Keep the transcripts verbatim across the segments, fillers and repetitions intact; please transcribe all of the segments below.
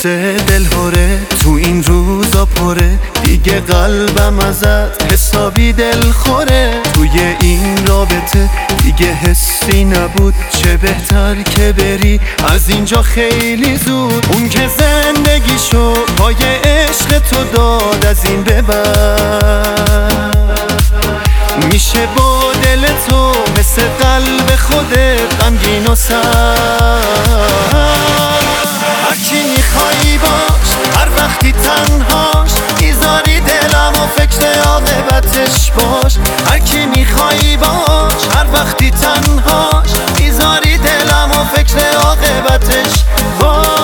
حس دلهوره تو این روزا پره، دیگه قلبم ازت حسابی دلخوره. توی این رابطه دیگه حسی نبود، چه بهتر که بری از اینجا خیلی زود. اون که زندگیشو پای عشق تو داد، از این به بعد میشه با دل تو مثل قلب خودت غمگین و سر. هرچی میخوایی باش، هر وقتی تنهاش میذاری دلم و فکر عاقبتش باش. هرکی میخوایی باش، هر وقتی تنهاش میذاری دلم و فکر عاقبتش باش.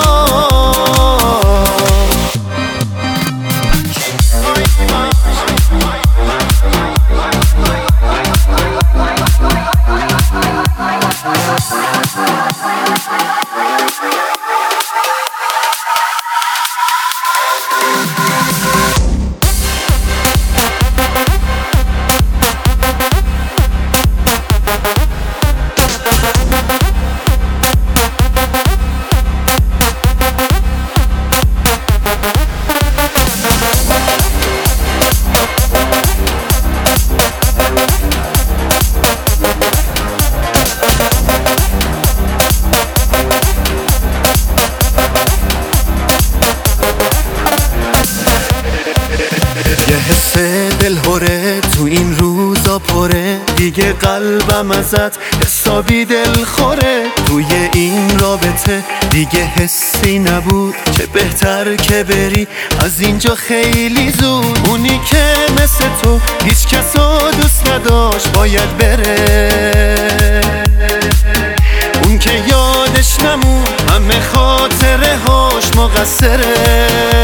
یه حس دلهوره تو این روزا پره، دیگه قلبم ازت حسابی دلخوره. توی این رابطه دیگه حسی نبود، چه بهتر که بری از اینجا خیلی زود. اونی که مثل تو هیچ کسو دوست نداشت باید بره، اون که یادش نمون همه خاطره هاش مقصره.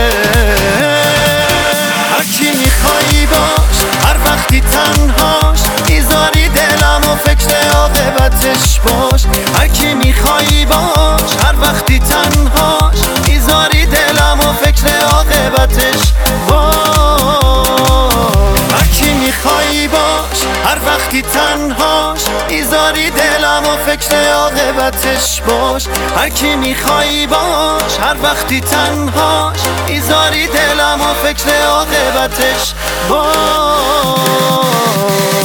هرچی میخوایی باش، هر وقتی تنهاش میذاری دلم و فکر عاقبتش باش. هرکی میخوایی باش، هر وقتی تنهاش میذاری دلم و فکر عاقبتش باش. هرکی میخوایی باش، هر وقتی تنهاش میذاری دلم و فکر عاقبتش باش. هرکی میخوایی باش، هر وقتی تنهاش میذاری دلم و فکر عاقبتش باش.